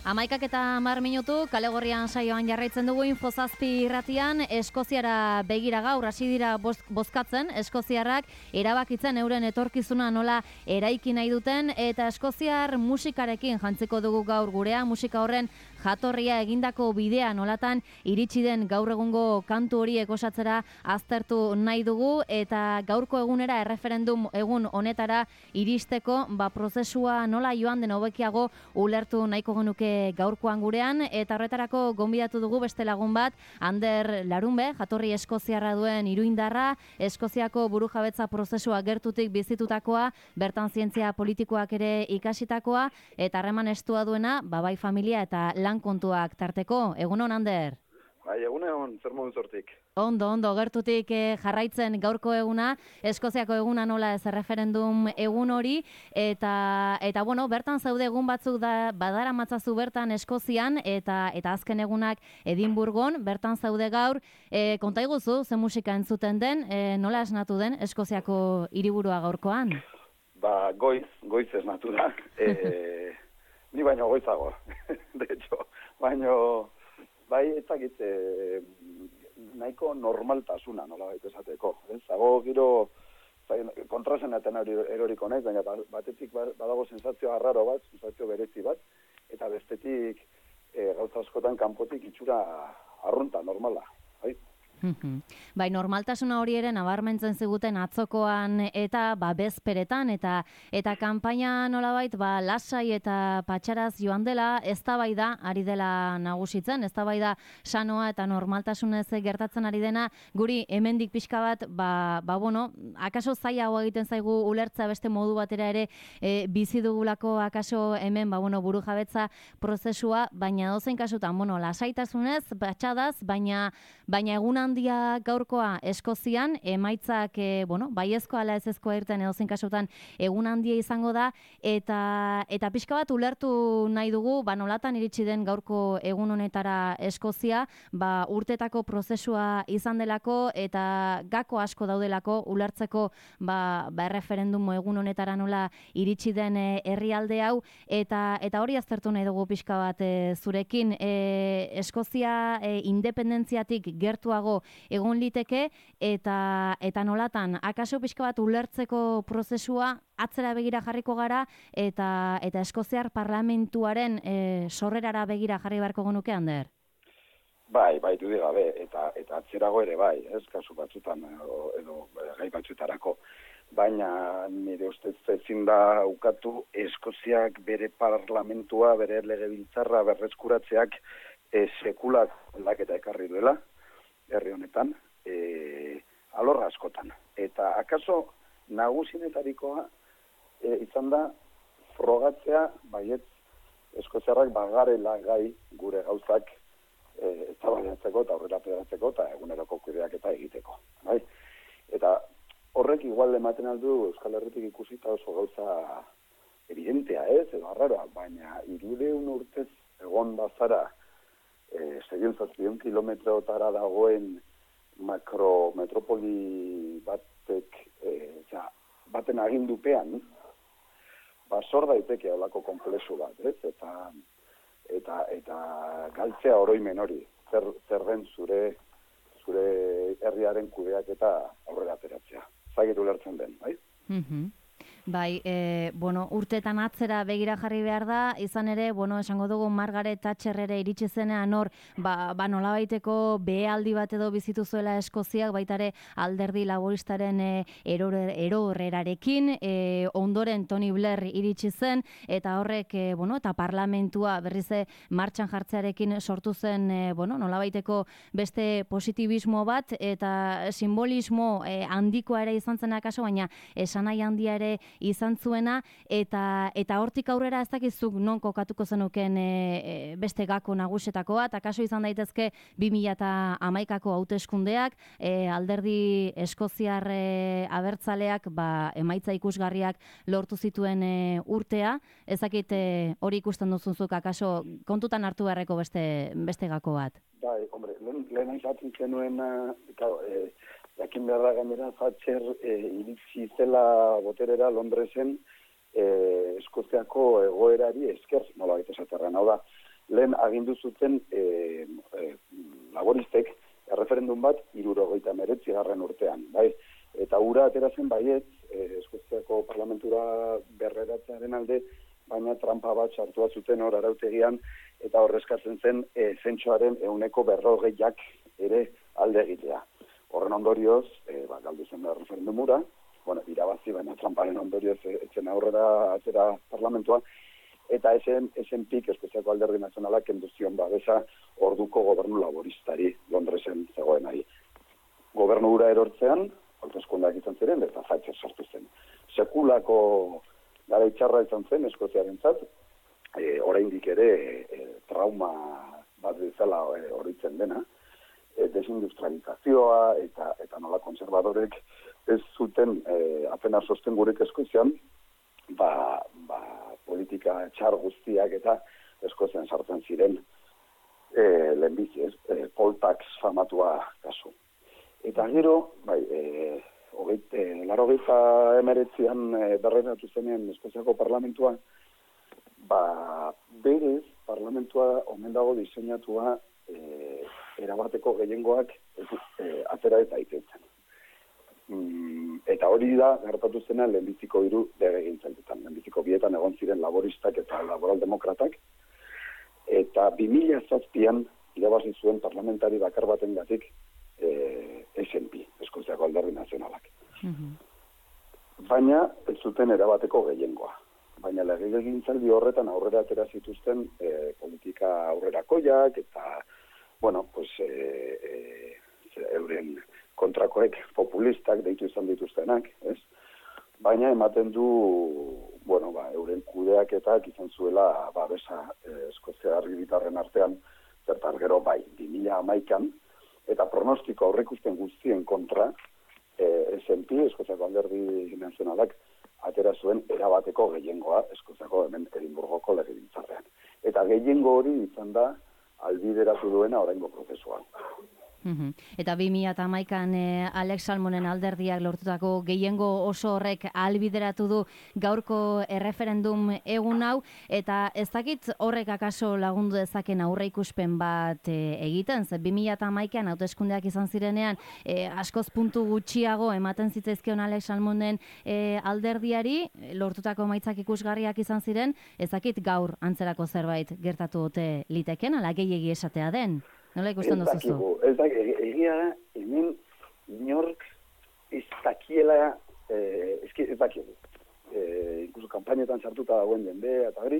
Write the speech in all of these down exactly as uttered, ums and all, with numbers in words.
Amaikak eta hamar minutu, kale gorrian saioan jarraitzen dugu Infozazpi irratian, Eskoziara begira gaur hasi dira bozkatzen, Eskoziarrak erabakitzen euren etorkizuna nola eraiki nahi duten, eta Eskoziar musikarekin jantziko dugu gaur gurea, musika horren jatorria egindako bidea nolatan iritsi den gaur egungo kantu horiek osatzera aztertu nahi dugu, eta gaurko egunera erreferendum egun honetara iristeko, ba prozesua nola joan den hobekiago ulertu nahiko genuke gaurkoan gurean, eta horretarako gonbidatu dugu beste lagun bat, Ander Larunbe, jatorri eskoziarra duen iruindarra, Eskoziako burujabetza prozesua gertutik bizitutakoa, bertan zientzia politikoak ere ikasitakoa, eta harreman estua duena, babai familia eta lan kontuak tarteko. Egunon, Ander? Bai, egunon, zer modu zortik. Ondo, ondo, gertutik eh, jarraitzen gaurko eguna, Eskoziako eguna nola ez referendum egun hori, eta, eta bueno, bertan zaude egun batzuk da, badara matzazu bertan Eskozian, eta eta azken egunak Edinburgon, bertan zaude gaur, e, konta iguzu, ze musika entzuten den, e, nola esnatu den Eskoziako hiriburua gaurkoan? Ba, goiz, goiz esnatu da, e, ni baino goizago, de hecho, baino, bai, ezakit, e, nahiko normaltasuna, nola baita esateko. Zago giro kontrasenaten eroriko naiz, baina batetik badago sensazio arraro bat, sensazio berezi bat, eta bestetik e, gauza askotan kanpotik itxura arrunta, normala. Bai? Bai, normaltasuna hori ere nabarmentzen ziguten atzokoan eta ba, bezperetan, eta eta kanpaina nolabait ba, lasai eta patxaraz joan dela, eztabaida ari dela nagusitzen, eztabaida sanoa eta normaltasunez gertatzen ari dena, guri hemendik pixka bat, ba, ba bueno, akaso zailago egiten zaigu ulertza beste modu batera ere e, bizi dugulako akaso hemen, ba, bueno, burujabetza prozesua, baina dozein kasutan, bueno, lasaitasunez, patxadaz, baina, baina egunan handia gaurkoa Eskozian, emaitzak, e, bueno, baiezko ala ezezkoa irten edozein kasutan egun handia izango da, eta eta pixka bat ulertu nahi dugu, ba nolatan iritsi den gaurko egun honetara Eskozia, ba urtetako prozesua izan delako, eta gako asko daudelako ulertzeko ba, ba erreferendumo egun honetara nola iritsi den herrialde hau, eta eta hori aztertu nahi dugu pixka bat e, zurekin, e, Eskozia e, independentziatik gertuago egon liteke, eta eta nolatan akaso pixka bat ulertzeko prozesua atzera begira jarriko gara, eta eta Eskoziar parlamentuaren e, sorrerara begira jarri beharko genuke, Ander? Bai, bai, dudik gabe, eta eta atzerago ere bai, ez, kasu batzutan edo, edo gai batzutarako. Baina nire ustez ezin da ukatu Eskoziak bere parlamentua, bere legebiltzarra berreskuratzeak e, sekulak aldaketa ekarri duela, herri honetan, e, alorra askotan. Eta akaso nagusinetarikoa e, izan da frogatzea, baiet, Eskoziarrak bagarela gai gure gauzak e, eztabaidatzeko eta aurrera pederatzeko eta eguneroko kudeaketa egiteko. Bai? Eta horrek igual ematen aldu Euskal Herritik ikusita oso gauza evidentea ez, edo arraroa, baina hirureun urtez egon bazara Eh, seiehun zazpiehun kilometrotara dagoen makro metropoli batek eh, ja, baten agindupean ba sor daiteke holako konplexu bat, ez? Eta eta eta galtzea oroimen hori, zer zer den zure zure herriaren kudeaketa aurrera ateratzea. Zaitu ulertzen den, bai? Mhm. Bai, e, bueno, urtetan atzera begira jarri behar da, izan ere, bueno, esango dugu Margaret Thatcher ere iritsi zenean hor, ba, ba nolabaiteko behealdi bat edo bizitu zuela Eskoziak, baitare alderdi laboristaren e, erorrerarekin, e, ondoren Tony Blair iritsi zen, eta horrek, e, bueno, eta parlamentua berrize martxan jartzearekin sortu zen, e, bueno, nolabaiteko beste positibismo bat, eta simbolismo e, handikoa ere izan zen akaso, baina esanai handia ere izan zuena, eta eta hortik aurrera ez dakizuk non kokatuko zenuken e, e, beste gako nagusetako bat, akaso izan daitezke bi mila hamaikako hauteskundeak, e, alderdi Eskoziar e, abertzaleak ba, emaitza ikusgarriak lortu zituen e, urtea, ez dakit e, hori ikusten duzunzuk akaso kontutan hartu beharreko beste, beste gako bat. Bai, hombre, lehen, lehen aizatzen zenuen, claro, e, jakin behar da gainera, Thatcher e, iritsi zela boterera Londresen e, Eskoziako egoerari esker, nola baita esaterran. Hau da, lehen agindu zuten e, e, laboristek erreferendum bat hirurogeita hemeretzi garren urtean, bai? Eta ura atera zen baiet, e, Eskoziako parlamentura berreratzearen alde, baina trampa bat sartua zuten hor arautegian, eta horrezkatzen zen e, zentsoaren ehuneko berrogeiak ere alde egitea. Horren ondorioz, e, ba, galdu zen da referendumura, bueno, irabazi, baina tramparen ondorioz etzen aurrera atera parlamentua, eta esen, esen pik Eskoziako alderdi nazionalak kenduzion babesa orduko gobernu laboristari Londresen zegoenari. Gobernu hura erortzean, hauteskundeak izan ziren, eta Thatcher sartu zen. Sekulako gara itxarra izan zen Eskoziarentzat, e, oraindik ere e, trauma bat bezala e, horitzen dena, e, desindustrializazioa eta eta nola konservadorek ez zuten e, apenas sostengurik Eskozian, ba, ba, politika txar guztiak eta Eskozian sartzen ziren e, lehenbizi, e, poll tax famatua kasu. Eta gero, bai, e, hogeite, larogeita emeretzian e, berreratu zenean Eskoziako parlamentua, ba, berez parlamentua omen dago diseinatua e, erabateko gehiengoak e, atera eta itetzen. Mm, eta hori da, gertatu zena lehenbiziko hiru legegintzalditan. Lehenbiziko bietan egon ziren laboristak eta laboral-demokratak, eta bi mila zazpian irabazi zuen parlamentari bakar batengatik e, S and P, Eskoziako alderdi nazionalak. Mm-hmm. Baina ez zuten erabateko gehiengoa. Baina legegintzaldi horretan aurrera atera zituzten e, politika aurrerakoiak eta, bueno, pues, e, e, euren kontrakoek populistak deitu izan dituztenak, ez? Baina ematen du, bueno, ba, euren kudeaketak izan zuela babesa e, Eskozia herritarren artean, zertar gero bai, bi mila hamaikan, eta pronostiko aurreikusten guztien kontra, e, S and P, Eskoziako alderdi nazionalak, atera zuen erabateko gehiengoa Eskoziako hemen Edinburgoko legebiltzarrean. Eta gehiengo hori izan da albideratu duena oraingo prozesuan. Mm-hmm. Eta bi mila hamaikan eh, Alex Salmonen alderdiak lortutako gehiengo oso horrek ahalbideratu du gaurko erreferendum egun hau, eta ez dakit horrek akaso lagundu dezaken aurreikuspen bat eh, egiten, ze bi mila hamaikan hauteskundeak izan zirenean eh, askoz puntu gutxiago ematen zitzaizkion Alex Salmonen eh, alderdiari, lortutako emaitzak ikusgarriak izan ziren, ez dakit gaur antzerako zerbait gertatu dute liteken, ala gehiegi esatea den. Nola ikusten duzuzu? Ez dakigu, egia da, hemen inork ez dakiela, eh, ez dakigu. Eh, inkluso kampainetan sartuta dagoen jende, eta hori,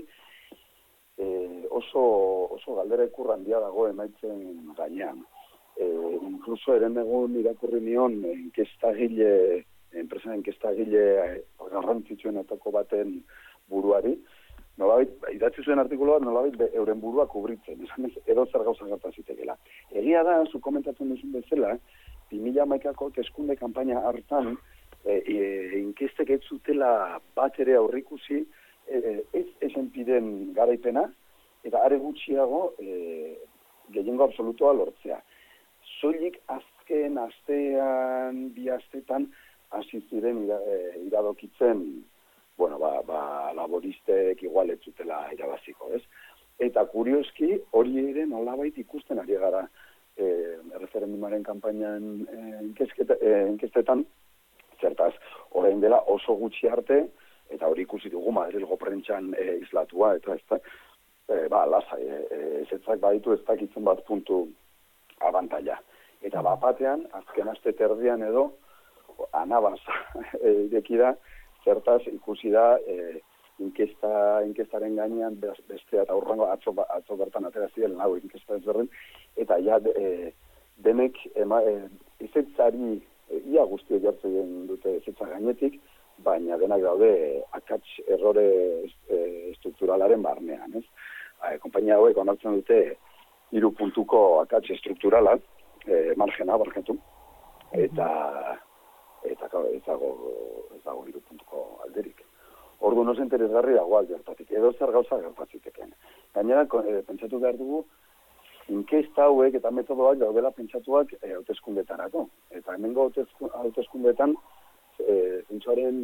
eh, oso, oso galdera ikurra handia dago emaitzen gainean. Eh, inkluso eren egun irakurri nion enkestagile, enpresa enkestagile garrantzitsuenetako baten buruari, nolabait, idatzi zuen artikuloa, nolabait euren burua kubritzen, esan ez, edo zer gauza gerta zitekela. Egia da, zu komentatzen duzun bezala, bi mila hamaikako hauteskunde kanpaina hartan, e, e, inkestek ez zutela bat ere aurrikusi, e, ez esenpiden garaipena, eta are gutxiago e, gehiengo absolutoa lortzea. Soilik azken astean, bi astetan, hasi ziren ira, e, iradokitzen, bueno, ba, ba, laboristek igual ez zutela irabaziko, ez? Eta kurioski, hori ere nolabait ikusten ari gara e, referendumaren kanpainan e, inkestetan, zertaz, orain dela oso gutxi arte, eta hori ikusi dugu Madrilgo prentxan e, islatua, eta ez da, e, ba, lasai, e, ezetzak baditu ez dakitzen bat puntu abantaila. Eta bapatean, azken aste terdian edo, anabaz ireki da, zertaz ikusi da e, inkesta, inkestaren gainean bestea eta urrango atzo, atzo bertan atera ziren lau inkesta ezberdin, eta ja e, denek ema, e, ezetzari e, ia guztiek jartzen dute ezetza gainetik, baina denak daude e, akats errore e, estrukturalaren barnean, ez? E, konpainia hauek onartzen dute hiru puntuko akats estrukturala, e, margena barkatu, eta eta ez dago ez dago hiru puntuko alderik. Ordu no interesgarri dago aldertatik, edo zer gauza gertatziteken. Gainera, e, pentsatu behar dugu, inkesta hauek eta metodoak daudela pentsatuak e, hauteskundetarako. Eta hemengo hauteskundetan e, zentsuaren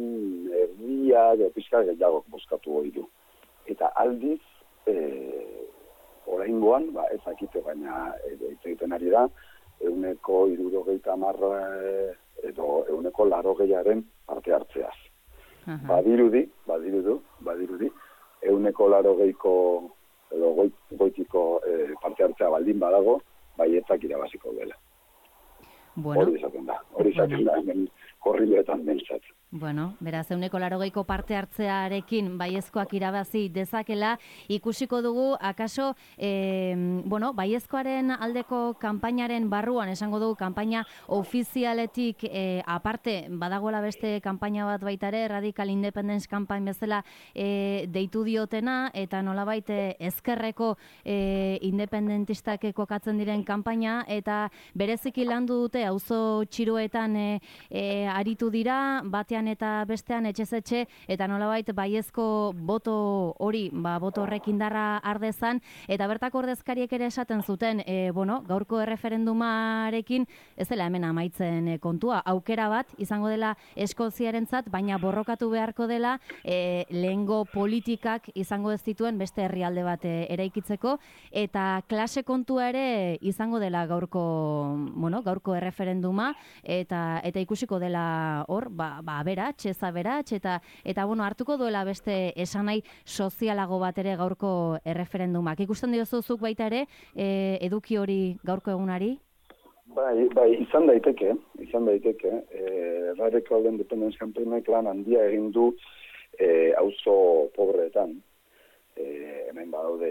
erdiak, e, pixka gehiago bozkatu hori du. Eta aldiz, e, efektiboan, ba, ezakite, baina hitz egiten ari da, euneko hirurogeita hamar edo euneko larogeiaren parte hartzeaz. Uh-huh. Badirudi, badirudu, badirudi, euneko larogeiko edo goit, goitiko eh, parte hartzea baldin badago, baietzak irabaziko dela. Bueno. Hori izaten da, hori izaten bueno. da, hemen korriloetan mentzat. Bueno, beraz, euneko larogeiko parte hartzearekin baiezkoak irabazi dezakela, ikusiko dugu, akaso, e, bueno, baiezkoaren aldeko kanpainaren barruan, esango dugu, kanpaina ofizialetik e, aparte, badagoela beste kanpaina bat baitare, Radical Independence Campaign bezala e, deitu diotena, eta nolabait ezkerreko e, independentistak kokatzen diren kanpaina, eta bereziki landu dute, auzo txiroetan e, e, aritu dira, batean eta bestean etxez etxe, eta nolabait baiezko boto hori, ba, boto horrek indarra ardezan, eta bertako ordezkariek ere esaten zuten, e, bueno, gaurko erreferendumarekin ez dela hemen amaitzen e, kontua, aukera bat izango dela Eskoziarentzat, baina borrokatu beharko dela e, lehengo politikak izango ez dituen beste herrialde bat e, eraikitzeko, eta klase kontua ere izango dela gaurko, bueno, gaurko erreferenduma, eta eta ikusiko dela hor, ba, ba aberats, ez aberats, eta, eta bueno, hartuko duela beste esanai sozialago bat ere gaurko erreferendumak. Ikusten diozuzuk baita ere, e, eduki hori gaurko egunari? Bai, bai, izan daiteke, izan daiteke. E, Radical Independence Campaignek lan handia egin du e, auzo pobreetan. E, hemen badaude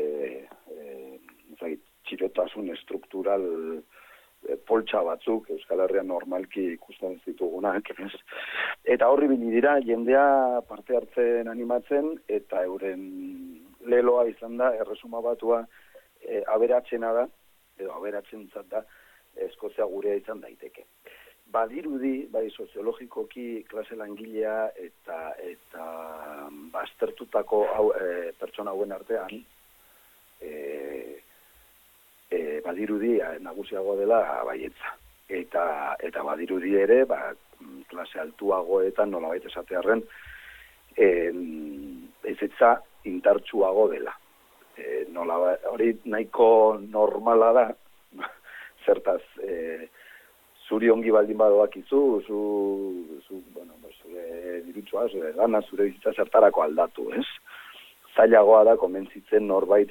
e, txirotasun estruktural poltsa batzuk, Euskal Herrian normalki ikusten ditugunak, eta horri bini dira, jendea parte hartzen animatzen, eta euren leloa izan da, erresuma batua e, aberatzena da, edo aberatzentzat da, Eskozia gurea izan daiteke. Badirudi, bai soziologikoki klase langilea eta eta baztertutako hau, e, pertsona hauen artean, e, E, badirudi nagusiago dela baietza. Eta, eta badirudi ere, ba, klase altuagoetan nolabait esatearren, e, ezetza intartsuago dela. E, nola, hori nahiko normala da, zertaz, e, zuri ongi baldin badoak izu, zu, zu, bueno, zure dirutxoa, zure gana, zure bizitza zertarako aldatu, ez? Zailagoa da, konbentzitzen norbait,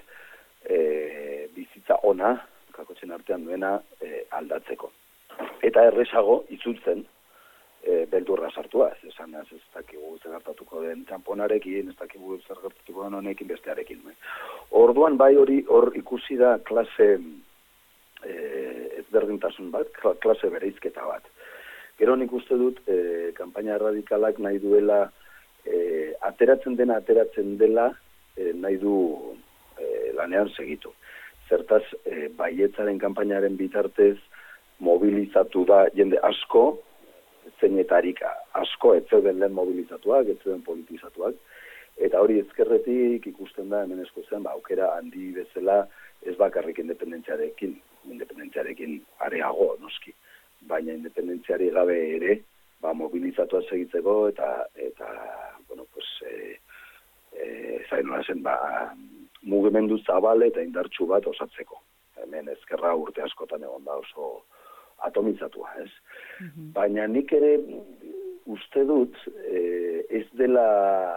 E, bizitza ona, kakotzen artean duena, e, aldatzeko. Eta erresago itzultzen e, beldurra sartua, ez esan ez, ez dakigu zer gertatuko den txamponarekin, ez dakigu zer gertatuko den honekin bestearekin. Orduan bai hori hor ikusi da klase e, ezberdintasun bat, klase bereizketa bat. Gero nik uste dut, e, kanpaina radikalak nahi duela, e, ateratzen dena, ateratzen dela, e, nahi du E, lanean segitu. Zertaz, e, baietzaren kanpainaren bitartez mobilizatu da jende asko, zeinetarik asko, ez zeuden lehen mobilizatuak, ez zeuden politizatuak, eta hori ezkerretik ikusten da hemen Eskozian, ba, aukera handi bezala ez bakarrik independentziarekin, independentziarekin areago, noski, baina independentziari gabe ere, ba, mobilizatua segitzeko, eta, eta bueno, pues, e, e, zain nola zen, ba, mugimendu zabale eta indartsu bat osatzeko. Hemen ezkerra urte askotan egon da oso atomizatua, ez? Mm-hmm. Baina nik ere uste dut e, ez dela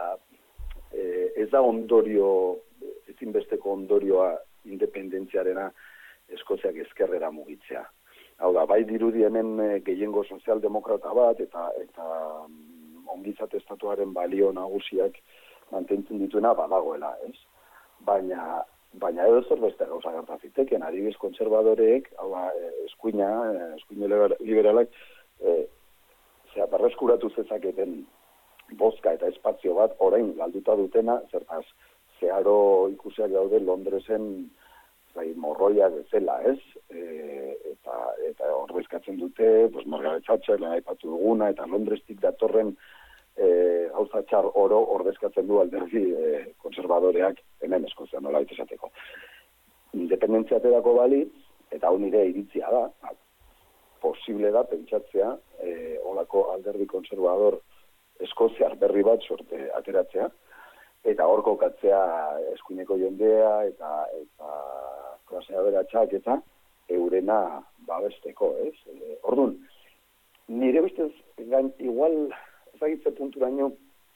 e, ez da ondorio, ezinbesteko ondorioa independentziarena Eskoziak ezkerrera mugitzea. Hau da, bai dirudi hemen gehiengo sozialdemokrata bat eta eta ongizate estatuaren balio nagusiak mantentzen dituena badagoela, ez? Baina, baina edo zer beste gauza gertaziteken, adibidez kontserbadoreek, hau da, eskuina, eskuine liberalak, e, zera, berreskuratu zezaketen bozka eta espazio bat, orain galduta dutena, zertaz, zeharo ikusiak daude Londresen zai, morroia bezala, ez? E, eta eta ordezkatzen dute, pues, Margaret Thatcher, lehen aipatu duguna, eta Londrestik datorren E, hauza txar oro ordezkatzen du alderdi e, konservadoreak hemen Eskozian nola esateko. Independentzia aterako bali, eta hau nire iritzia da, posible da pentsatzea e, olako alderdi konservador Eskoziar berri bat sorte ateratzea, eta hor kokatzea eskuineko jendea, eta, eta klase aberatsak eta eurena babesteko, ez? E, Orduan, nire bestez, gain, igual, ezagitze punturaino,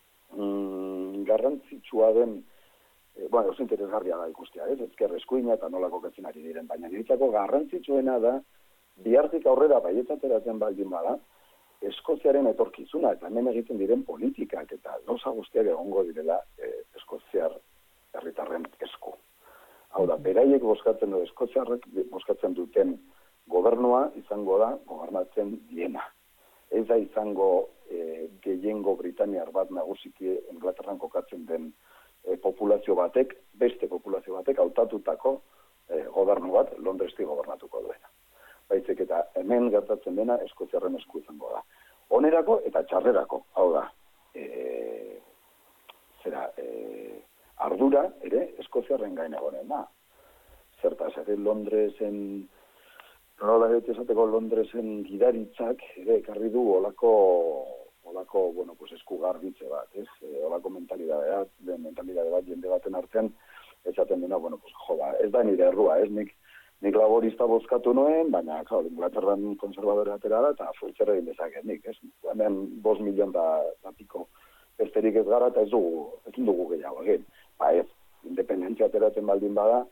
mm, garrantzitsua den, e, bueno, oso interesgarria da ikustea, ez? Ezker eskuina eta nola kokatzen ari diren, baina niretzako garrantzitsuena da, bihartik aurrera baietzateratzen baldin bada, Eskoziaren etorkizuna eta hemen egiten diren politikak eta gauza guztiak egongo direla e, eskoziar herritarren esku. Hau da, beraiek bozkatzen du, eskoziarrek bozkatzen duten gobernua izango da gobernatzen diena. Ez da izango e, gehiengo britaniar bat nagusiki Inglaterran kokatzen den e, populazio batek, beste populazio batek hautatutako e, gobernu bat Londresti gobernatuko duena. Baizik eta hemen gertatzen dena eskoziarren esku izango da. Onerako eta txarrerako, hau da, e, zera, e, ardura ere eskoziarren gain egonen da. Zertaz, ere Londresen, nola esateko Londresen gidaritzak ere ekarri du olako, olako, bueno, pues esku garbitze bat, ez? E, olako mentalidade bat, mentalidade bat jende baten artean, esaten dena, bueno, pues jo, ba, ez da nire errua, ez nik, Nik laborista bozkatu nuen, baina, klar, Inglaterran konservadore atera da, eta fuitzera egin dezaket nik, ez? Hemen bost milion da, da piko besterik ez gara, eta ez dugu, ez dugu gehiago egin. Ba ez, independentzia ateratzen baldin bada,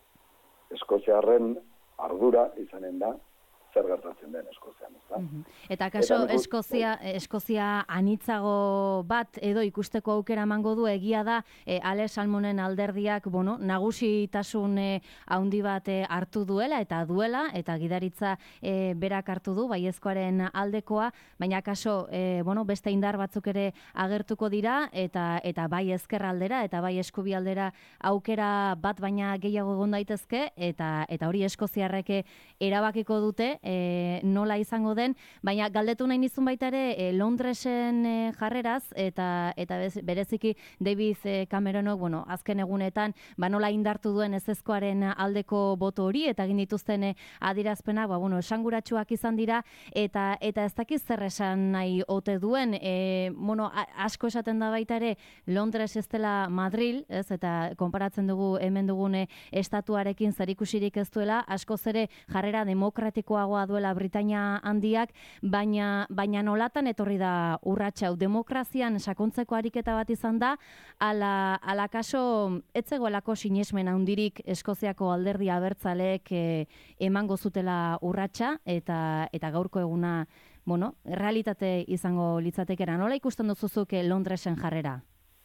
Eskoziarren ardura izanen da, zer gertatzen den Eskozian, ez da? Mm-hmm. Eta kaso eta Eskozia, Eskozia anitzago bat edo ikusteko aukera emango du egia da e, Ale Salmonen alderdiak, bueno, nagusitasun e, handi bat e, hartu duela eta duela eta gidaritza e, berak hartu du baiezkoaren aldekoa, baina kaso e, bueno, beste indar batzuk ere agertuko dira eta eta bai ezker aldera eta bai eskubi aldera aukera bat baina gehiago egon daitezke eta eta hori eskoziarrek erabakiko dute E, nola izango den, baina galdetu nahi nizun baita ere e, Londresen e, jarreraz eta eta bez, bereziki David e, Cameronok, bueno, azken egunetan ba nola indartu duen ezezkoaren aldeko boto hori eta egin dituzten e, adierazpenak, ba bueno, esanguratsuak izan dira eta eta ez dakiz zer esan nahi ote duen, e, bueno, asko esaten da baita ere Londres ez dela Madril, ez, eta konparatzen dugu hemen dugune estatuarekin zerikusirik ez duela, askoz ere jarrera demokratikoa duela Britania handiak, baina baina nolatan etorri da urratsa hau demokrazian sakontzeko ariketa bat izan da, ala ala kaso etzegoelako sinesmen handirik Eskoziako alderdi abertzaleek e, emango zutela urratsa eta eta gaurko eguna, bueno, realitate izango litzatekera. Nola ikusten duzuzuk Londresen jarrera?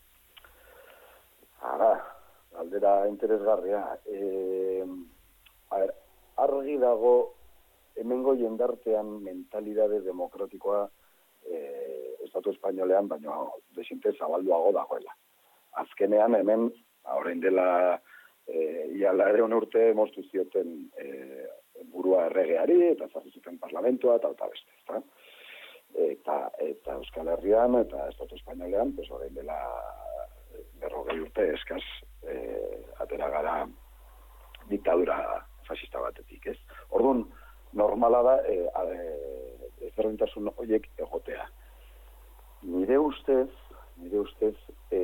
Ara, aldera interesgarria. Eh, a ver, argi dago hemengo jendartean mentalidade demokratikoa eh, Estatu Espainolean, baina desinte zabalduago dagoela. Azkenean hemen, orain dela eh, iala ere urte moztu zioten eh, burua erregeari, eta zarri zuten parlamentua, eta eta beste, ezta? Eta, eta Euskal Herrian, eta Estatu Espainolean, pues orain dela berrogei urte eskaz eh, atera gara diktadura fascista batetik, ez? Orduan, normala da e, e, ezberdintasun horiek egotea. Nire ustez, nire ustez, e,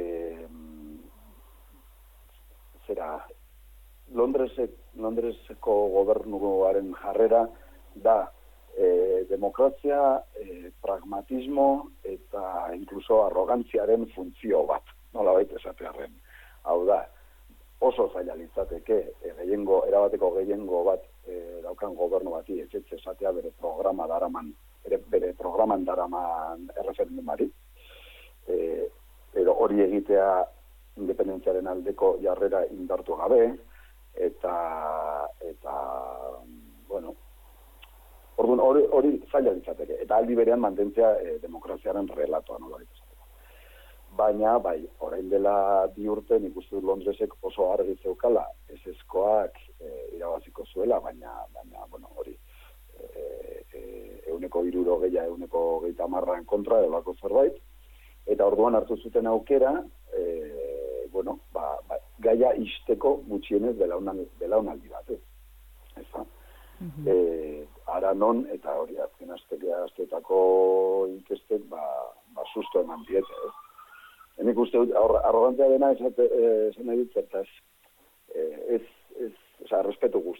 zera, Londresek, Londreseko gobernuaren jarrera da e, demokrazia, e, pragmatismo eta inkluso arrogantziaren funtzio bat, nola baita esatearen. Hau da, oso zaila litzateke, e, gehiengo, erabateko gehiengo bat E, daukan gobernu bati etxetxe esatea bere programa daraman, bere, bere programan daraman erreferendumari. E, edo hori egitea independentziaren aldeko jarrera indartu gabe, eta, eta bueno, orduan hori, hori zaila ditzateke, eta aldi berean mantentzea e, demokraziaren relatoa nola ditzateke. Baina, bai, orain dela bi urte nik uste dut Londresek oso argi zeukala ezezkoak e, irabaziko zuela, baina, baina bueno, hori e, e, euneko iruro geia, euneko geita marran kontra edolako zerbait, eta orduan hartu zuten aukera, e, bueno, ba, ba, gaia isteko gutxienez belaunaldi bat, ez da? Mm-hmm. E, ara non, eta hori azken aztekea aztetako inkestek, ba, ba susto eman diete, ez? Henik uste dut, arrogantzia dena esan nahi dut zertaz, ez, ez, oza, respetu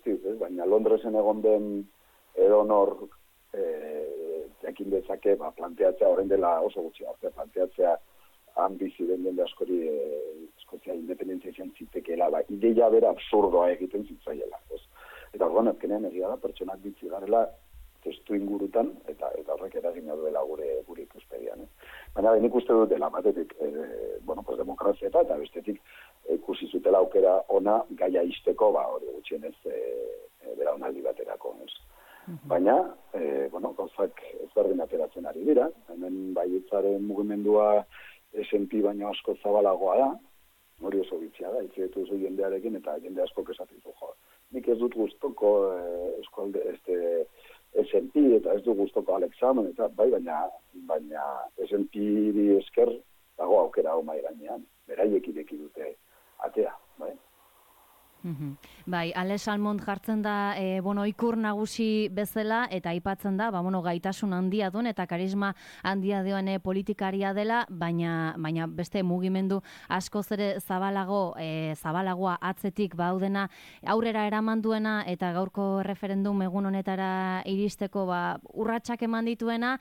baina Londresen egon den edonor e, jakin dezake, ba, planteatzea, orain dela oso gutxi arte, planteatzea han bizi den jende askori e, Eskozia independentzia izan zitekeela, ba, ideia bera absurdoa egiten zitzaiela. Ez? Eta orduan, azkenean egia da, pertsonak bizi garela testu ingurutan, eta eta horrek eragina duela gure gure ikuspegian. Eh? Baina nik uste dut dela batetik, e, bueno, pues demokrazia eta, eta bestetik ikusi zutela aukera ona gaia isteko, ba, hori gutxienez e, e, belaunaldi baterako. Ez? Baina, e, bueno, gauzak ezberdin ateratzen ari dira, hemen baietzaren mugimendua S and P baino asko zabalagoa da, hori oso bitxia da, itzeetu zu jendearekin, eta jende asko esaten du, jo, nik ez dut guztoko eh, eskualde, este, S and P, eta ez du guztoko Alex Salmond, eta bai, baina, baina S and P-ri esker dago aukera hau mai gainean, beraiek ireki dute atea, bai. Mm-hmm. Bai, Alex Salmond jartzen da e, bueno, ikur nagusi bezala eta aipatzen da, ba, bueno, gaitasun handia duen eta karisma handia duen e, politikaria dela, baina, baina beste mugimendu askoz ere zabalago, e, zabalagoa atzetik baudena aurrera eraman duena eta gaurko referendum egun honetara iristeko ba, urratsak eman dituena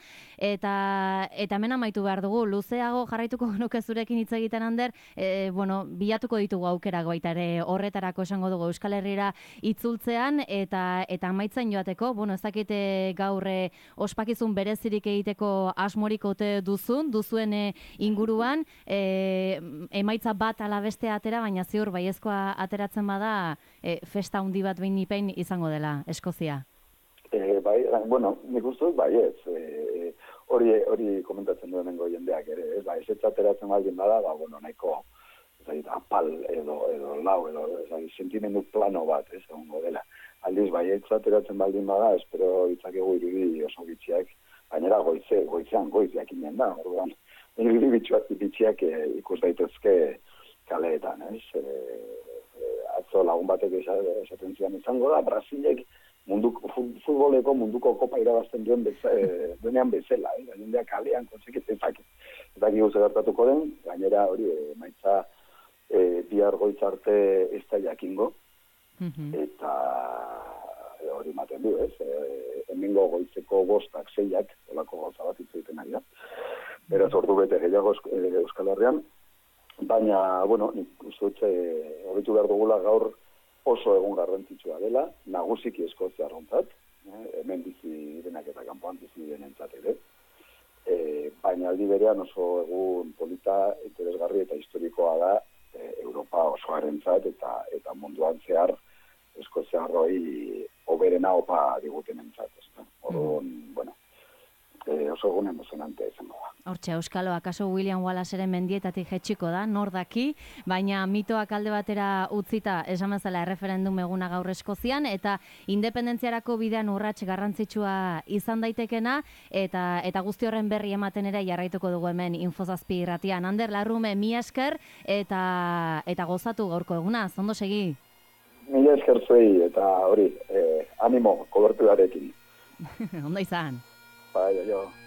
eta eta hemen amaitu behar dugu, luzeago jarraituko nuke zurekin hitz egiten Ander, e, bueno, bilatuko ditugu aukera baita ere horretarako esango dugu Euskal Herrira itzultzean eta eta amaitzen joateko, bueno, ez dakite gaur e, ospakizun berezirik egiteko asmorik ote duzun, duzuen e, inguruan, e, emaitza bat ala beste atera, baina ziur baiezkoa ateratzen bada e, festa handi bat behin ipein izango dela Eskozia. E, bai, bueno, nik uste dut bai ez, e, hori, hori komentatzen duenengo jendeak ere, ez da, ez ateratzen baldin bada, ba, bueno, nahiko zait, apal edo, edo lau, edo zait, sentimendu plano bat, ez egongo dela. Aldiz, bai, ez ateratzen baldin bada, espero itzakegu irudi oso bitxiak, gainera goize, goizean goiz jakinen da, orduan, irudi bitxiak e, ikus daitezke kaleetan, ez? E, e, atzo lagun batek esaten zian izango da, Brasilek munduko, futboleko munduko kopa irabazten duen beza, e, duenean bezala, eh? Jendeak kalean konseketezak eta gio gertatuko den, gainera hori e, maitza E, bihar goiz arte ez da jakingo, mm-hmm. eta e, hori maten du, ez? E, hemengo goizeko bostak, zeiak, olako gauza bat hitz egiten ari da. Beraz, ordu bete gehiago Euskal Herrian, baina, bueno, nik uste dut hobetu behar dugula gaur oso egun garrantzitsua dela, nagusiki Eskozia arrontzat, eh? Hemen bizi denak eta kanpoan bizi denentzat ere. E, baina aldi berean oso egun polita, interesgarri eta historikoa da, Europa osoarentzat eta eta munduan zehar eskoziarroi oberena opa digutenentzat, ezta. Orduan, mm. bueno, e, oso egun emozionante izango da. Hortxe, Euskalo, akaso William Wallaceren mendietatik jetxiko da, nor daki, baina mitoak alde batera utzita esan bezala erreferendum eguna gaur Eskozian, eta independentziarako bidean urrats garrantzitsua izan daitekena, eta eta guzti horren berri ematen ere jarraituko dugu hemen Infozazpi irratian. Ander Larrume, mi esker, eta eta gozatu gaurko eguna, ondo segi? Mi esker zuei, eta hori, eh, animo, koberturarekin. Ondo izan. Bai, jo.